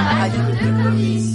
radio de police.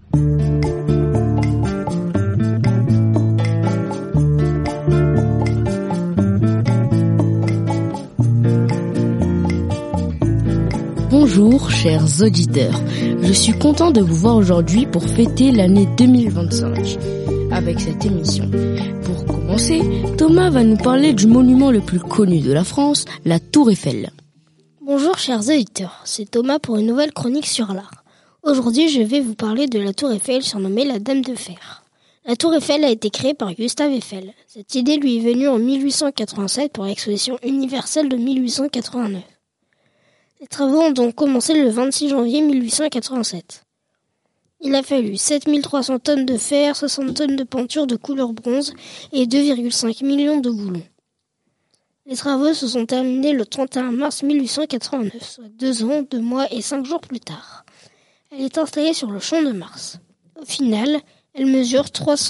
Bonjour chers auditeurs, je suis content de vous voir aujourd'hui pour fêter l'année 2025 avec cette émission. Pour commencer, Thomas va nous parler du monument le plus connu de la France, la Tour Eiffel. Bonjour chers auditeurs, c'est Thomas pour une nouvelle chronique sur l'art. Aujourd'hui je vais vous parler de la Tour Eiffel surnommée la Dame de Fer. La Tour Eiffel a été créée par Gustave Eiffel. Cette idée lui est venue en 1887 pour l'exposition universelle de 1889. Les travaux ont donc commencé le 26 janvier 1887. Il a fallu 7300 tonnes de fer, 60 tonnes de peinture de couleur bronze et 2,5 millions de boulons. Les travaux se sont terminés le 31 mars 1889, soit 2 ans, 2 mois et 5 jours plus tard. Elle est installée sur le Champ de Mars. Au final, elle mesure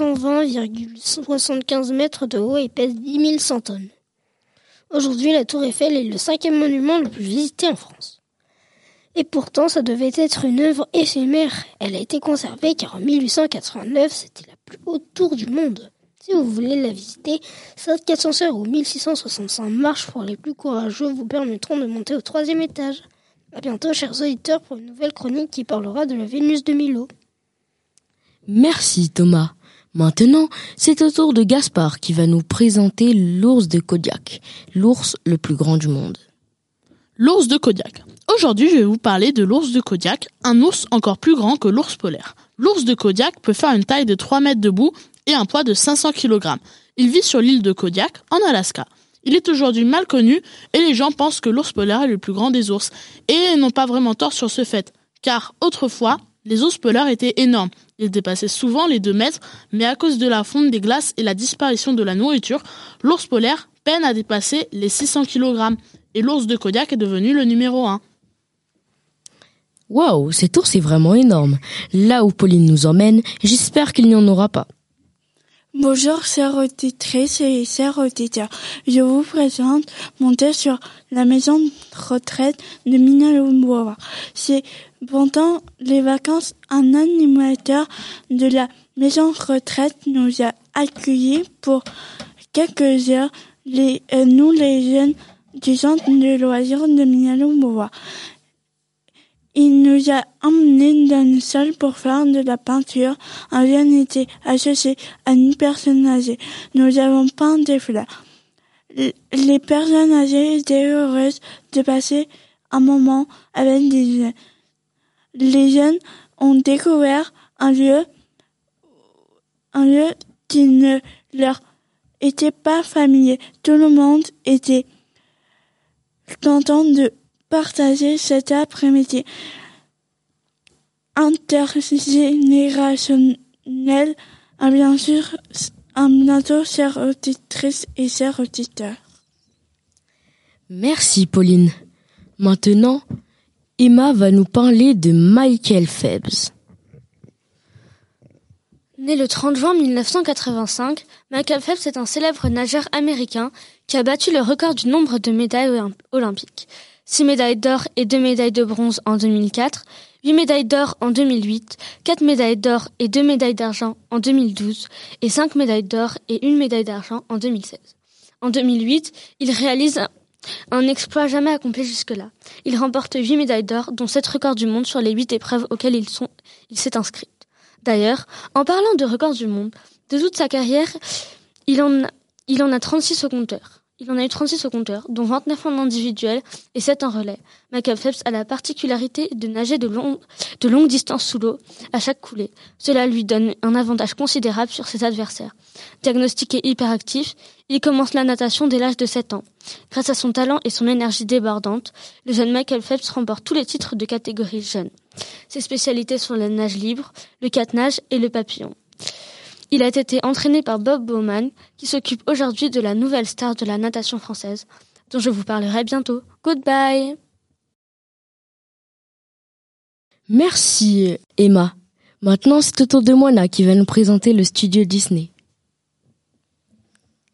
320,75 mètres de haut et pèse 10 100 tonnes. Aujourd'hui, la Tour Eiffel est le 5e monument le plus visité en France. Et pourtant, ça devait être une œuvre éphémère. Elle a été conservée car en 1889, c'était la plus haute tour du monde. Si vous voulez la visiter, 5 ascenseurs ou 1665 marches pour les plus courageux vous permettront de monter au 3e étage. À bientôt, chers auditeurs, pour une nouvelle chronique qui parlera de la Vénus de Milo. Merci Thomas. Maintenant, c'est au tour de Gaspard qui va nous présenter l'ours de Kodiak, l'ours le plus grand du monde. L'ours de Kodiak. Aujourd'hui, je vais vous parler de l'ours de Kodiak, un ours encore plus grand que l'ours polaire. L'ours de Kodiak peut faire une taille de 3 mètres debout et un poids de 500 kg. Il vit sur l'île de Kodiak, en Alaska. Il est aujourd'hui mal connu et les gens pensent que l'ours polaire est le plus grand des ours. Et n'ont pas vraiment tort sur ce fait, car autrefois, les ours polaires étaient énormes. Ils dépassaient souvent les 2 mètres, mais à cause de la fonte des glaces et la disparition de la nourriture, l'ours polaire peine à dépasser les 600 kg. Et l'ours de Kodiak est devenu le numéro 1. Waouh, cet ours est vraiment énorme. Là où Pauline nous emmène, j'espère qu'il n'y en aura pas. Bonjour chères auditrices et chers auditeurs, je vous présente mon thèse sur la maison de retraite de Minalumboa. C'est pendant les vacances, un animateur de la maison de retraite nous a accueillis pour quelques heures, nous les jeunes du centre de loisirs de Minalumboa. Il nous a emmenés dans une salle pour faire de la peinture. Un jeune était associé à une personne âgée. Nous avons peint des fleurs. Les personnes âgées étaient heureuses de passer un moment avec des jeunes. Les jeunes ont découvert un lieu qui ne leur était pas familier. Tout le monde était content de partager cet après-midi intergénérationnel. À bientôt, chères auditrices et chers auditeurs. Merci Pauline. Maintenant, Emma va nous parler de Michael Phelps. Né le 30 juin 1985, Michael Phelps est un célèbre nageur américain qui a battu le record du nombre de médailles olympiques. 6 médailles d'or et 2 médailles de bronze en 2004, 8 médailles d'or en 2008, 4 médailles d'or et 2 médailles d'argent en 2012 et 5 médailles d'or et 1 médaille d'argent en 2016. En 2008, il réalise un exploit jamais accompli jusque-là. Il remporte 8 médailles d'or, dont 7 records du monde sur les 8 épreuves auxquelles il s'est inscrit. D'ailleurs, en parlant de records du monde, de toute sa carrière, il en a 36 au compteur. Il en a eu 36 au compteur, dont 29 en individuel et 7 en relais. Michael Phelps a la particularité de nager de longues distances sous l'eau à chaque coulée. Cela lui donne un avantage considérable sur ses adversaires. Diagnostiqué hyperactif, il commence la natation dès l'âge de 7 ans. Grâce à son talent et son énergie débordante, le jeune Michael Phelps remporte tous les titres de catégorie jeune. Ses spécialités sont la nage libre, le catenage et le papillon. Il a été entraîné par Bob Bowman, qui s'occupe aujourd'hui de la nouvelle star de la natation française, dont je vous parlerai bientôt. Goodbye! Merci Emma. Maintenant, c'est au tour de Moana qui va nous présenter le studio Disney.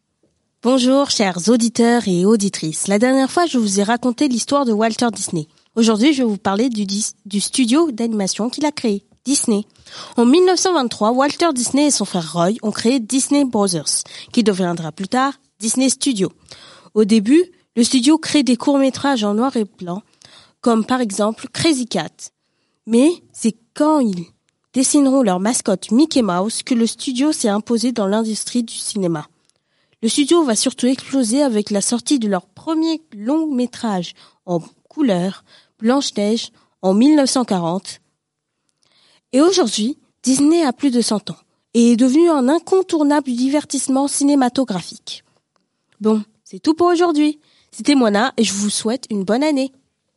Bonjour chers auditeurs et auditrices. La dernière fois, je vous ai raconté l'histoire de Walter Disney. Aujourd'hui, je vais vous parler du studio d'animation qu'il a créé, Disney. En 1923, Walter Disney et son frère Roy ont créé Disney Brothers, qui deviendra plus tard Disney Studio. Au début, le studio crée des courts-métrages en noir et blanc, comme par exemple Crazy Cat. Mais c'est quand ils dessineront leur mascotte Mickey Mouse que le studio s'est imposé dans l'industrie du cinéma. Le studio va surtout exploser avec la sortie de leur premier long-métrage en couleur, Blanche-Neige, en 1940. Et aujourd'hui, Disney a plus de 100 ans et est devenu un incontournable divertissement cinématographique. Bon, c'est tout pour aujourd'hui. C'était Moana et je vous souhaite une bonne année.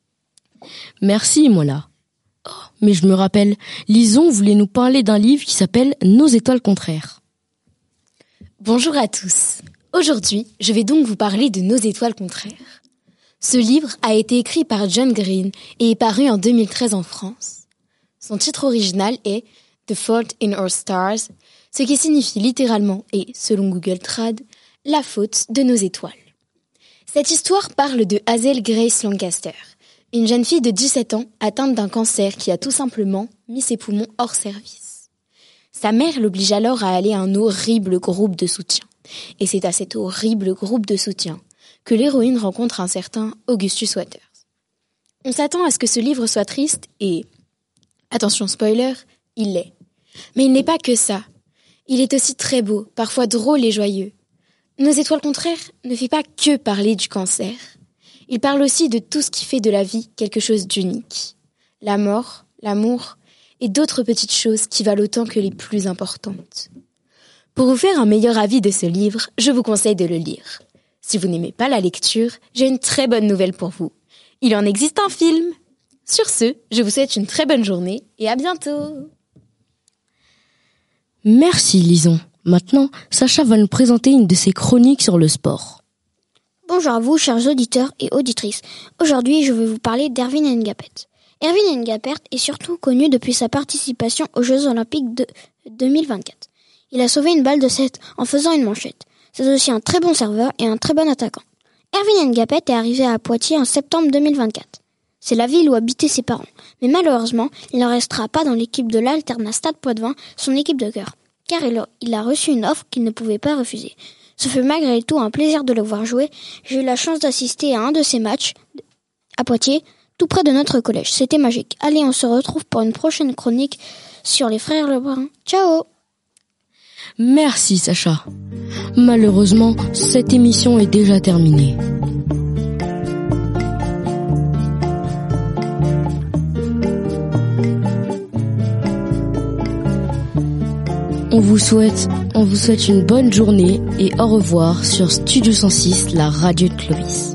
Merci, Moana. Oh, mais je me rappelle, Lison voulait nous parler d'un livre qui s'appelle Nos étoiles contraires. Bonjour à tous. Aujourd'hui, je vais donc vous parler de Nos étoiles contraires. Ce livre a été écrit par John Green et est paru en 2013 en France. Son titre original est The Fault in Our Stars, ce qui signifie littéralement et, selon Google Trad, la faute de nos étoiles. Cette histoire parle de Hazel Grace Lancaster, une jeune fille de 17 ans atteinte d'un cancer qui a tout simplement mis ses poumons hors service. Sa mère l'oblige alors à aller à un horrible groupe de soutien. Et c'est à cet horrible groupe de soutien que l'héroïne rencontre un certain Augustus Waters. On s'attend à ce que ce livre soit triste et, attention spoiler, il l'est. Mais il n'est pas que ça. Il est aussi très beau, parfois drôle et joyeux. Nos étoiles contraires ne fait pas que parler du cancer. Il parle aussi de tout ce qui fait de la vie quelque chose d'unique. La mort, l'amour et d'autres petites choses qui valent autant que les plus importantes. Pour vous faire un meilleur avis de ce livre, je vous conseille de le lire. Si vous n'aimez pas la lecture, j'ai une très bonne nouvelle pour vous. Il en existe un film. Sur ce, je vous souhaite une très bonne journée et à bientôt. Merci, Lison. Maintenant, Sacha va nous présenter une de ses chroniques sur le sport. Bonjour à vous, chers auditeurs et auditrices. Aujourd'hui, je vais vous parler d'Erwin Ngapet. Erwin Ngapet est surtout connu depuis sa participation aux Jeux Olympiques de 2024. Il a sauvé une balle de 7 en faisant une manchette. C'est aussi un très bon serveur et un très bon attaquant. Erwin Ngapet est arrivé à Poitiers en septembre 2024. C'est la ville où habitaient ses parents. Mais malheureusement, il ne restera pas dans l'équipe de l'Alternat Stade Poitvin, son équipe de cœur, car il a reçu une offre qu'il ne pouvait pas refuser. Ce fut malgré tout un plaisir de le voir jouer. J'ai eu la chance d'assister à un de ses matchs à Poitiers, tout près de notre collège. C'était magique. Allez, on se retrouve pour une prochaine chronique sur les frères Lebrun. Ciao! Merci, Sacha. Malheureusement, cette émission est déjà terminée. On vous souhaite une bonne journée et au revoir sur Studio 106, la radio de Clovis.